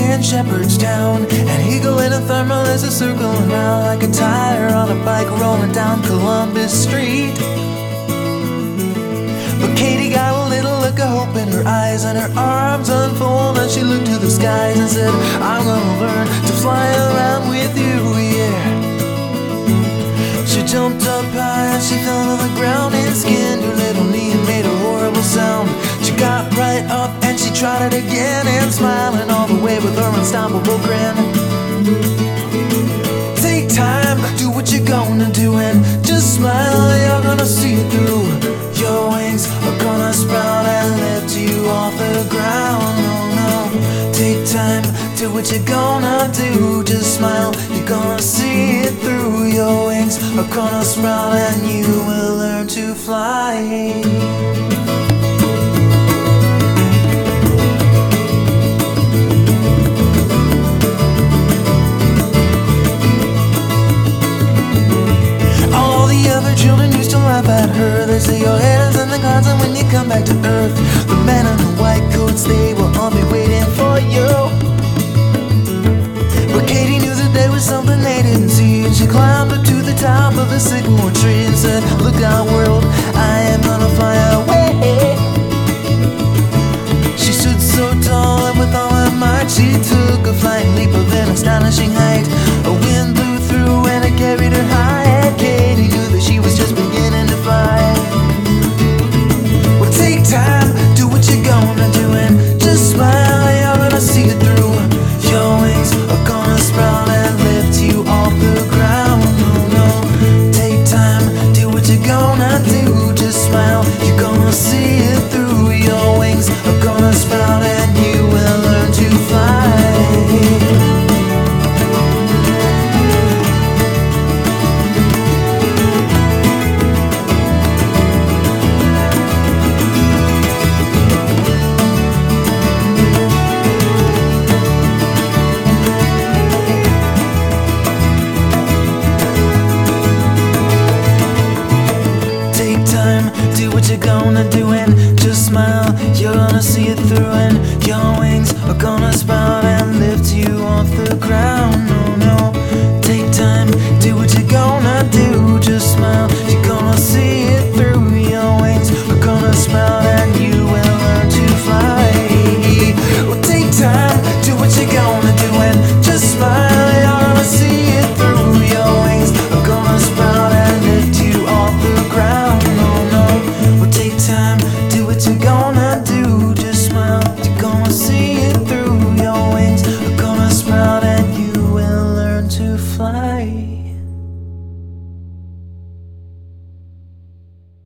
in Shepherdstown, and Eagle in a thermal is a circling around like a tire on a bike rolling down Columbus Street. But Katie got a little look of hope in her eyes, and her arms unfold, and she looked to the skies and said, I'm gonna learn to fly around with you, yeah. She jumped up high and she fell to the ground and skinned her little knee and made a horrible sound. She got right up and she tried it again, and smiling all the way with her unstoppable grin. Take time, do what you're gonna do, and just smile, you're gonna see it through. Your wings are gonna sprout and lift you off the ground. Oh no, take time, do what you're gonna do, just smile, you're gonna see it through. Your wings are gonna sprout and you will learn to fly. Children used to laugh at her. They say your head is in the clouds, and when you come back to earth, the men in the white coats, they will all be waiting for you. But Katie knew that there was something they didn't see, and she climbed up to the top of the sycamore tree and said, look out world, I am gonna fly away. She stood so tall, and with all her might she took a flying leap of an astonishing height.